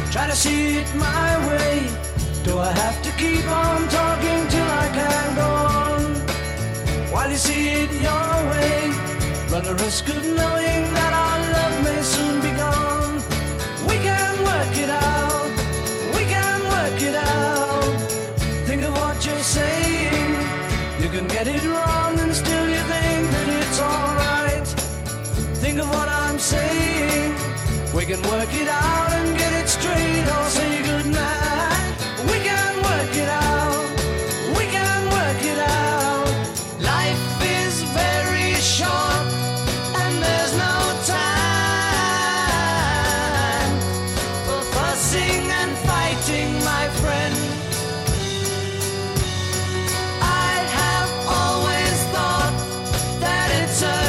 Try to see it my way. Do I have to keep on talking till I can go on? While you see it your way, run the risk of knowing that our love may soon be gone. We can work it out, we can work it out. Think of what you're saying. You can get it wrong and still you think that it's alright. Think of what I'm saying. We can work it out and get it straight or say goodnight. We can work it out, we can work it out. Life is very short and there's no time for fussing and fighting, my friend. I have always thought that it's a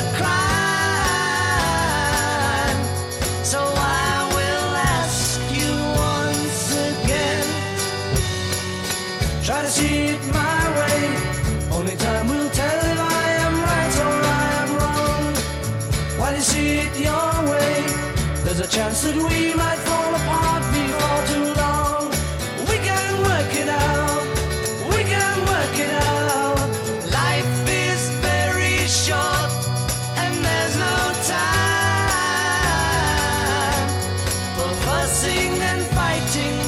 crime, so I will ask you once again. Try to see it my way. Only time will tell if I am right or I am wrong. While you see it your way, there's a chance that we might fall apart before too long. We can work it out, we can work it out. Life is very short and there's no time for fussing and fighting,